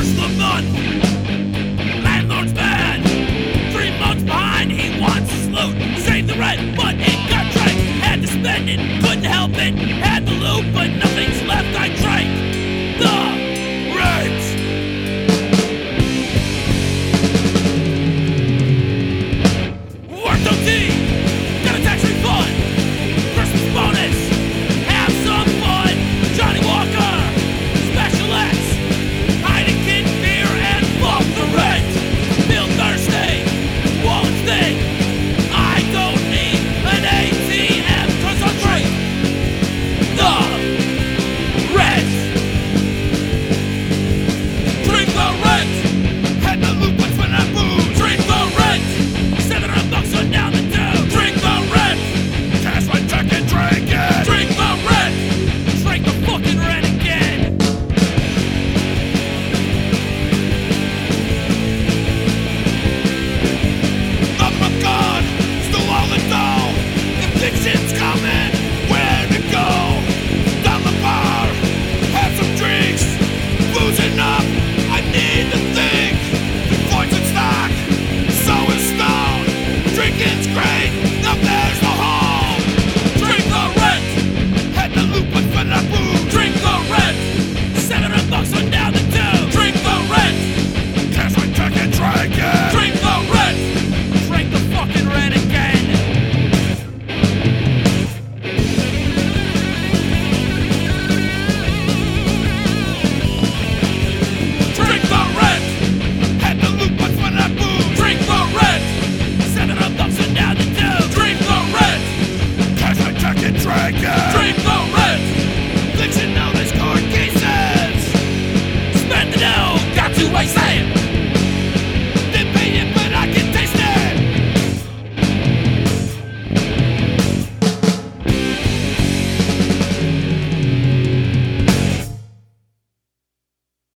First of the month, landlord's bad. 3 months behind, he wants his loot. Save the rent, but it got drank. Had to spend it, couldn't help it. Had the loot, but nothing's left. I drank the rent. Worked OT, got a tax refund. Christmas bonus, have some fun. Johnny Walker, Special X, Heineken beer and fuck the rent. Feel thirsty, wallet's thick. I don't need an ATM 'cause I'll drink the rent. Drink the rent. Had the loot but when I booze. Drink the rent. $700 on down the tube. Drink the rent. Cash my check and drink it. Drink the rent. Drink the fucking rent again. Nothing but God, still all the dough. Eviction's coming, where to go? Down the bar, have some drinks. Losing up, I need to think. The points in stock, so is Stone. Drinking's great, now there's the hole. Drink the rent, had the loot but for the booze. Drink the rent, $700 on down the tube. Drink the rent, cash my check and drink it. Drink the rent, drink the fucking rent again. Drink the rent, had the loot but for the booze. Drink the rent, $700 on down the tube. Drink the rent, cash my check and drink it. Drink the rent, fiction notice court cases. Spend the dough, got to I say it.